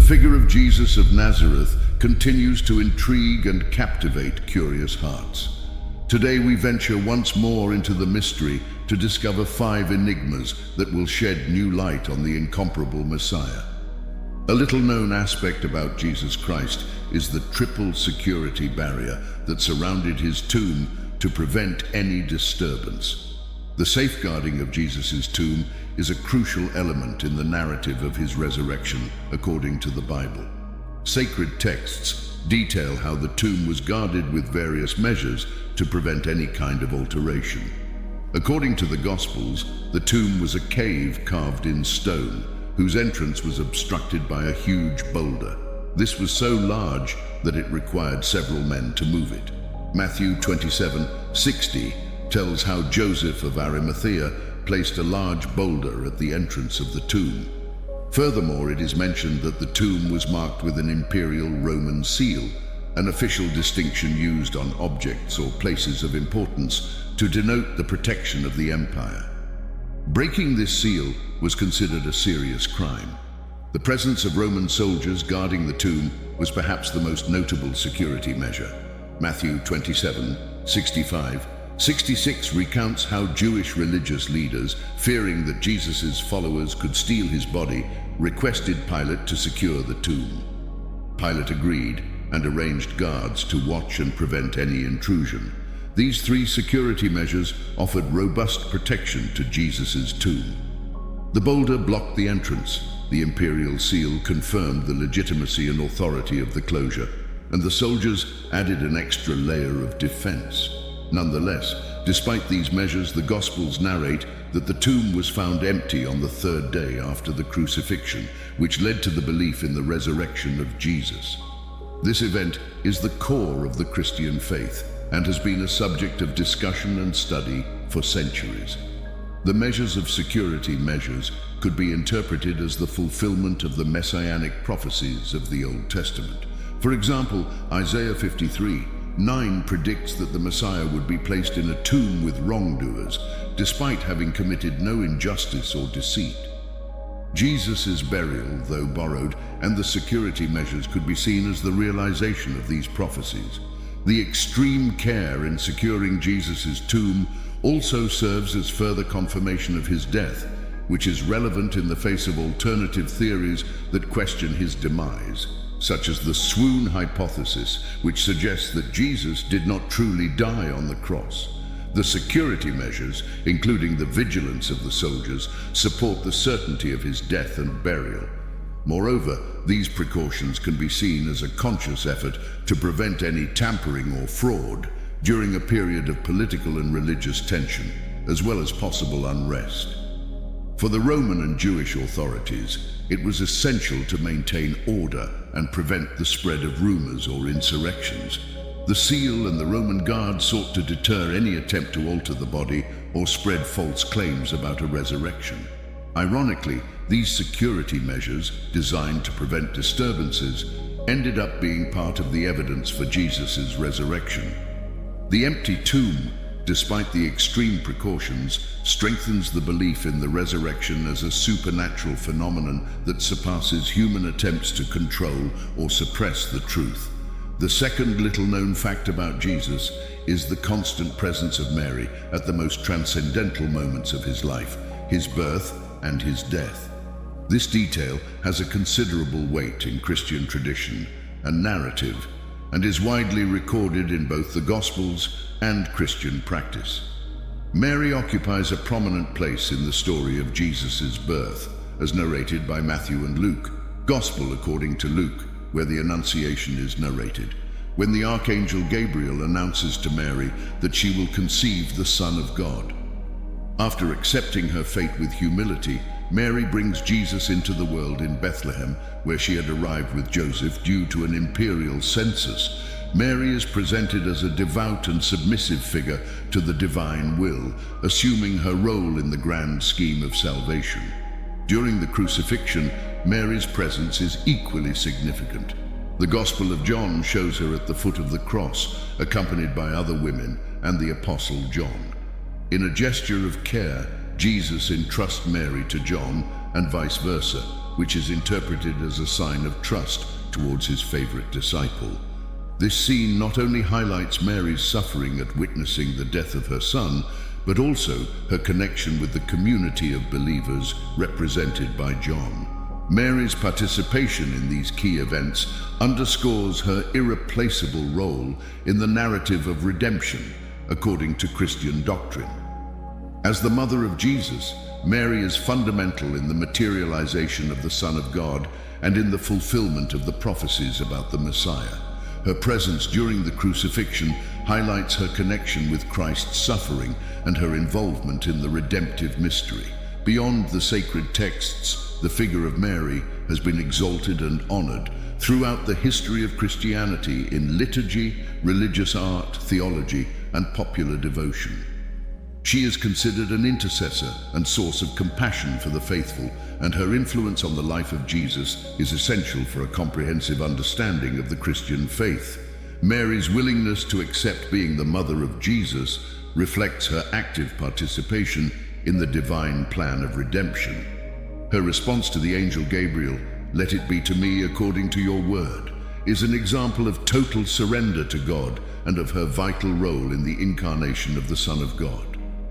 figure of Jesus of Nazareth continues to intrigue and captivate curious hearts. Today we venture once more into the mystery to discover 5 enigmas that will shed new light on the incomparable Messiah. A little-known aspect about Jesus Christ is the triple security barrier that surrounded his tomb to prevent any disturbance. The safeguarding of Jesus' tomb is a crucial element in the narrative of his resurrection, according to the Bible. Sacred texts detail how the tomb was guarded with various measures to prevent any kind of alteration. According to the Gospels, the tomb was a cave carved in stone, whose entrance was obstructed by a huge boulder. This was so large that it required several men to move it. Matthew 27:60 tells how Joseph of Arimathea placed a large boulder at the entrance of the tomb. Furthermore, it is mentioned that the tomb was marked with an imperial Roman seal, an official distinction used on objects or places of importance to denote the protection of the empire. Breaking this seal was considered a serious crime. The presence of Roman soldiers guarding the tomb was perhaps the most notable security measure. Matthew 27:65-66 recounts how Jewish religious leaders, fearing that Jesus' followers could steal his body, requested Pilate to secure the tomb. Pilate agreed and arranged guards to watch and prevent any intrusion. These 3 security measures offered robust protection to Jesus' tomb. The boulder blocked the entrance, the imperial seal confirmed the legitimacy and authority of the closure, and the soldiers added an extra layer of defense. Nonetheless, despite these measures, the Gospels narrate that the tomb was found empty on the 3rd day after the crucifixion, which led to the belief in the resurrection of Jesus. This event is the core of the Christian faith and has been a subject of discussion and study for centuries. The measures of security measures could be interpreted as the fulfillment of the messianic prophecies of the Old Testament. For example, Isaiah 53:9 predicts that the Messiah would be placed in a tomb with wrongdoers, despite having committed no injustice or deceit. Jesus' burial, though borrowed, and the security measures could be seen as the realization of these prophecies. The extreme care in securing Jesus' tomb also serves as further confirmation of his death, which is relevant in the face of alternative theories that question his demise, such as the swoon hypothesis, which suggests that Jesus did not truly die on the cross. The security measures, including the vigilance of the soldiers, support the certainty of his death and burial. Moreover, these precautions can be seen as a conscious effort to prevent any tampering or fraud during a period of political and religious tension, as well as possible unrest. For the Roman and Jewish authorities, it was essential to maintain order and prevent the spread of rumors or insurrections. The seal and the Roman guard sought to deter any attempt to alter the body or spread false claims about a resurrection. Ironically, these security measures, designed to prevent disturbances, ended up being part of the evidence for Jesus' resurrection. The empty tomb, despite the extreme precautions, strengthens the belief in the resurrection as a supernatural phenomenon that surpasses human attempts to control or suppress the truth. The second little-known fact about Jesus is the constant presence of Mary at the most transcendental moments of his life, his birth and his death. This detail has a considerable weight in Christian tradition and narrative, and is widely recorded in both the Gospels and Christian practice. Mary occupies a prominent place in the story of Jesus' birth, as narrated by Matthew and Luke. Gospel according to Luke, where the Annunciation is narrated, when the Archangel Gabriel announces to Mary that she will conceive the Son of God. After accepting her fate with humility, Mary brings Jesus into the world in Bethlehem, where she had arrived with Joseph due to an imperial census. Mary is presented as a devout and submissive figure to the divine will, assuming her role in the grand scheme of salvation. During the crucifixion, Mary's presence is equally significant. The Gospel of John shows her at the foot of the cross, accompanied by other women and the Apostle John. In a gesture of care, Jesus entrusts Mary to John, and vice versa, which is interpreted as a sign of trust towards his favorite disciple. This scene not only highlights Mary's suffering at witnessing the death of her son, but also her connection with the community of believers represented by John. Mary's participation in these key events underscores her irreplaceable role in the narrative of redemption, according to Christian doctrine. As the mother of Jesus, Mary is fundamental in the materialization of the Son of God and in the fulfillment of the prophecies about the Messiah. Her presence during the crucifixion highlights her connection with Christ's suffering and her involvement in the redemptive mystery. Beyond the sacred texts, the figure of Mary has been exalted and honored throughout the history of Christianity in liturgy, religious art, theology, and popular devotion. She is considered an intercessor and source of compassion for the faithful, and her influence on the life of Jesus is essential for a comprehensive understanding of the Christian faith. Mary's willingness to accept being the mother of Jesus reflects her active participation in the divine plan of redemption. Her response to the angel Gabriel, "Let it be to me according to your word," is an example of total surrender to God and of her vital role in the incarnation of the Son of God.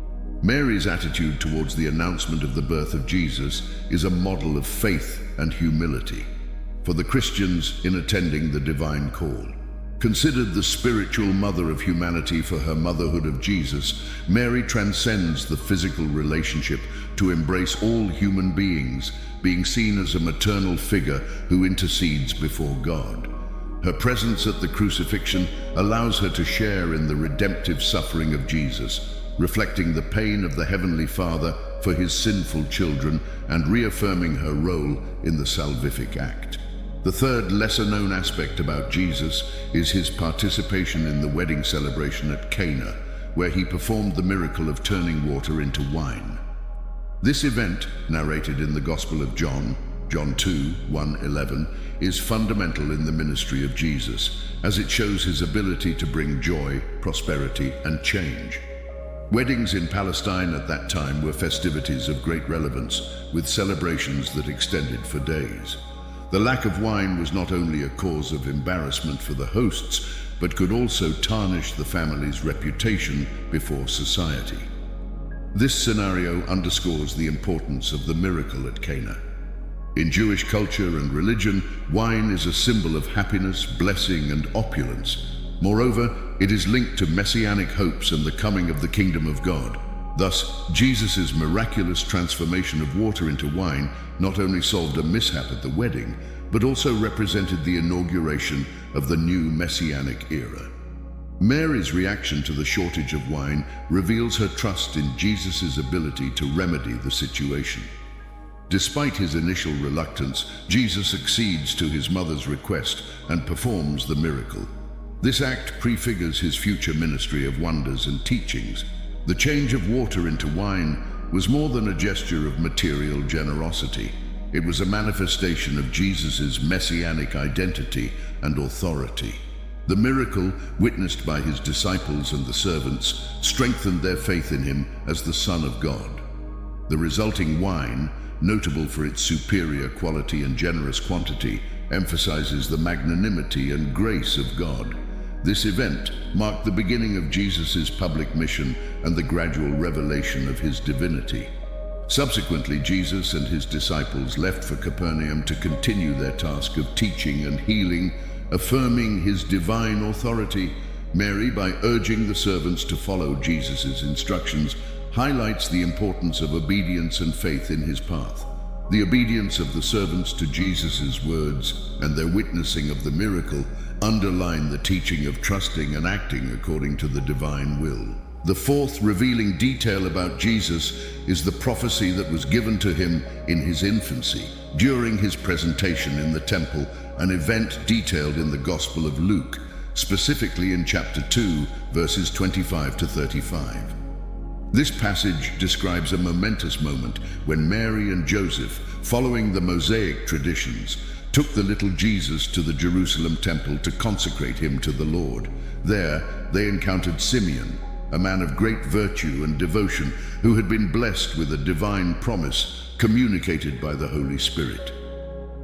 Mary's attitude towards the announcement of the birth of Jesus is a model of faith and humility for the Christians in attending the divine call. Considered the spiritual mother of humanity for her motherhood of Jesus, Mary transcends the physical relationship to embrace all human beings, being seen as a maternal figure who intercedes before God. Her presence at the crucifixion allows her to share in the redemptive suffering of Jesus, reflecting the pain of the Heavenly Father for his sinful children and reaffirming her role in the salvific act. The third lesser-known aspect about Jesus is his participation in the wedding celebration at Cana, where he performed the miracle of turning water into wine. This event, narrated in the Gospel of John, John 2, 1-11, is fundamental in the ministry of Jesus, as it shows his ability to bring joy, prosperity, and change. Weddings in Palestine at that time were festivities of great relevance, with celebrations that extended for days. The lack of wine was not only a cause of embarrassment for the hosts, but could also tarnish the family's reputation before society. This scenario underscores the importance of the miracle at Cana. In Jewish culture and religion, wine is a symbol of happiness, blessing, and opulence. Moreover, it is linked to messianic hopes and the coming of the kingdom of God. Thus, Jesus' miraculous transformation of water into wine not only solved a mishap at the wedding, but also represented the inauguration of the new messianic era. Mary's reaction to the shortage of wine reveals her trust in Jesus' ability to remedy the situation. Despite his initial reluctance, Jesus accedes to his mother's request and performs the miracle. This act prefigures his future ministry of wonders and teachings. The change of water into wine was more than a gesture of material generosity. It was a manifestation of Jesus' messianic identity and authority. The miracle, witnessed by his disciples and the servants, strengthened their faith in him as the Son of God. The resulting wine, notable for its superior quality and generous quantity, emphasizes the magnanimity and grace of God. This event marked the beginning of Jesus' public mission and the gradual revelation of his divinity. Subsequently, Jesus and his disciples left for Capernaum to continue their task of teaching and healing, affirming his divine authority. Mary, by urging the servants to follow Jesus' instructions, highlights the importance of obedience and faith in his path. The obedience of the servants to Jesus' words and their witnessing of the miracle underline the teaching of trusting and acting according to the divine will. The fourth revealing detail about Jesus is the prophecy that was given to him in his infancy, during his presentation in the temple, an event detailed in the Gospel of Luke, specifically in chapter 2, verses 25 to 35. This passage describes a momentous moment when Mary and Joseph, following the Mosaic traditions, took the little Jesus to the Jerusalem temple to consecrate him to the Lord. There, they encountered Simeon, a man of great virtue and devotion who had been blessed with a divine promise communicated by the Holy Spirit.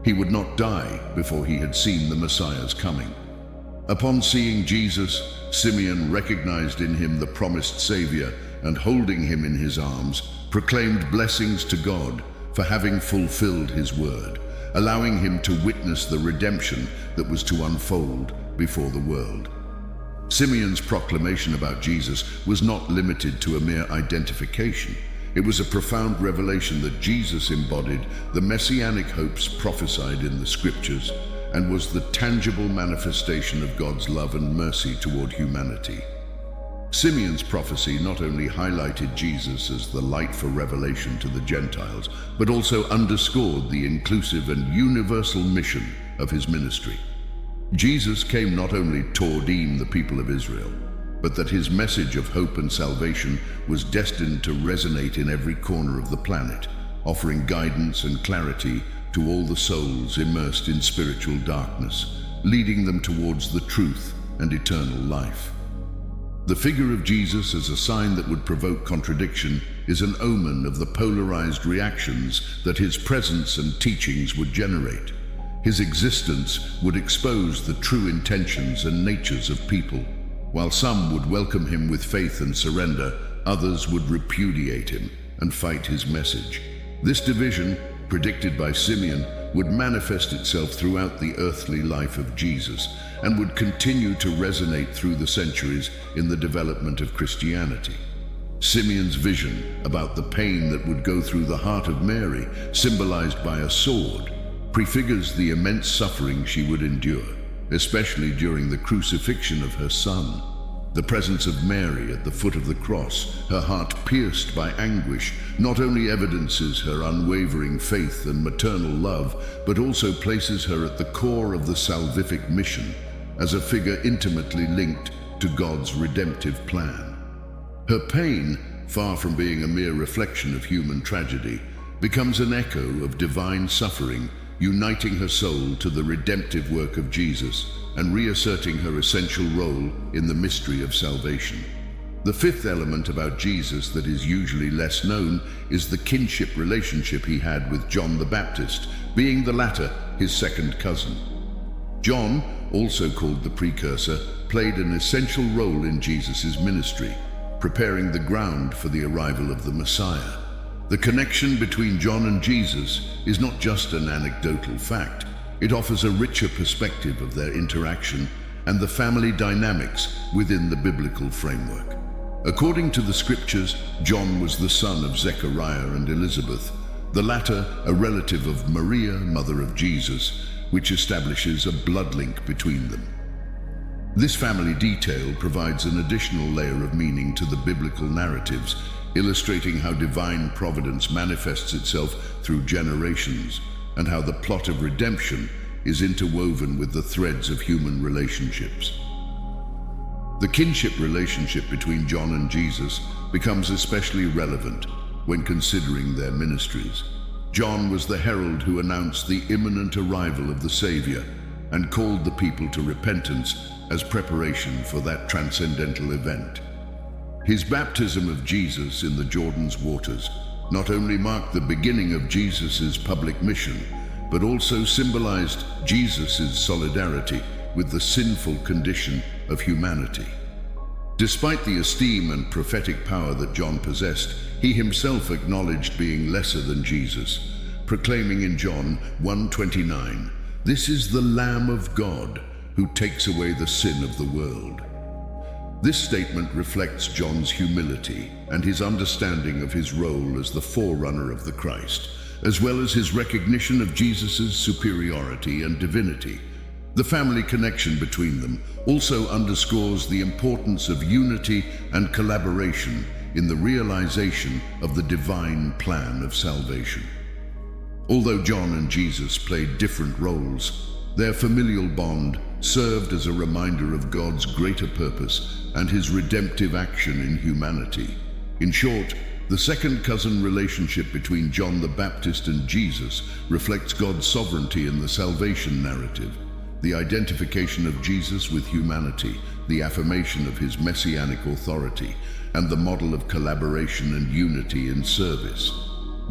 He would not die before he had seen the Messiah's coming. Upon seeing Jesus, Simeon recognized in him the promised Savior, and holding him in his arms, proclaimed blessings to God for having fulfilled his word, allowing him to witness the redemption that was to unfold before the world. Simeon's proclamation about Jesus was not limited to a mere identification. It was a profound revelation that Jesus embodied the messianic hopes prophesied in the scriptures and was the tangible manifestation of God's love and mercy toward humanity. Simeon's prophecy not only highlighted Jesus as the light for revelation to the Gentiles, but also underscored the inclusive and universal mission of his ministry. Jesus came not only to redeem the people of Israel, but that his message of hope and salvation was destined to resonate in every corner of the planet, offering guidance and clarity to all the souls immersed in spiritual darkness, leading them towards the truth and eternal life. The figure of Jesus as a sign that would provoke contradiction is an omen of the polarized reactions that his presence and teachings would generate. His existence would expose the true intentions and natures of people. While some would welcome him with faith and surrender, others would repudiate him and fight his message. This division, predicted by Simeon, would manifest itself throughout the earthly life of Jesus and would continue to resonate through the centuries in the development of Christianity. Simeon's vision about the pain that would go through the heart of Mary, symbolized by a sword, prefigures the immense suffering she would endure, especially during the crucifixion of her son. The presence of Mary at the foot of the cross, her heart pierced by anguish, not only evidences her unwavering faith and maternal love, but also places her at the core of the salvific mission, as a figure intimately linked to God's redemptive plan. Her pain, far from being a mere reflection of human tragedy, becomes an echo of divine suffering, uniting her soul to the redemptive work of Jesus and reasserting her essential role in the mystery of salvation. The fifth element about Jesus that is usually less known is the kinship relationship he had with John the Baptist, being the latter his second cousin. John, also called the precursor, played an essential role in Jesus' ministry, preparing the ground for the arrival of the Messiah. The connection between John and Jesus is not just an anecdotal fact. It offers a richer perspective of their interaction and the family dynamics within the biblical framework. According to the scriptures, John was the son of Zechariah and Elizabeth, the latter a relative of Maria, mother of Jesus, which establishes a blood link between them. This family detail provides an additional layer of meaning to the biblical narratives, illustrating how divine providence manifests itself through generations and how the plot of redemption is interwoven with the threads of human relationships. The kinship relationship between John and Jesus becomes especially relevant when considering their ministries. John was the herald who announced the imminent arrival of the Savior and called the people to repentance as preparation for that transcendental event. His baptism of Jesus in the Jordan's waters not only marked the beginning of Jesus' public mission, but also symbolized Jesus' solidarity with the sinful condition of humanity. Despite the esteem and prophetic power that John possessed, he himself acknowledged being lesser than Jesus, proclaiming in John 1:29, "This is the Lamb of God who takes away the sin of the world." This statement reflects John's humility and his understanding of his role as the forerunner of the Christ, as well as his recognition of Jesus' superiority and divinity. The family connection between them also underscores the importance of unity and collaboration in the realization of the divine plan of salvation. Although John and Jesus played different roles, their familial bond served as a reminder of God's greater purpose and his redemptive action in humanity. In short, the second cousin relationship between John the Baptist and Jesus reflects God's sovereignty in the salvation narrative, the identification of Jesus with humanity, the affirmation of his messianic authority, and the model of collaboration and unity in service.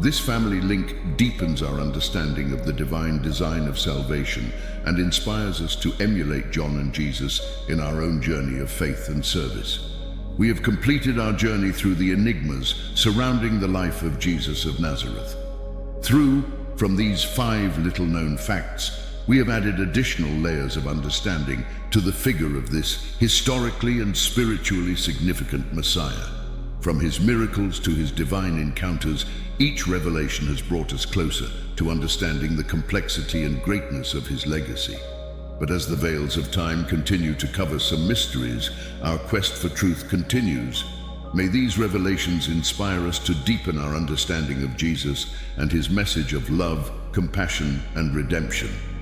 This family link deepens our understanding of the divine design of salvation and inspires us to emulate John and Jesus in our own journey of faith and service. We have completed our journey through the enigmas surrounding the life of Jesus of Nazareth. From these 5 little-known facts, we have added additional layers of understanding to the figure of this historically and spiritually significant Messiah. From his miracles to his divine encounters, each revelation has brought us closer to understanding the complexity and greatness of his legacy. But as the veils of time continue to cover some mysteries, our quest for truth continues. May these revelations inspire us to deepen our understanding of Jesus and his message of love, compassion, and redemption.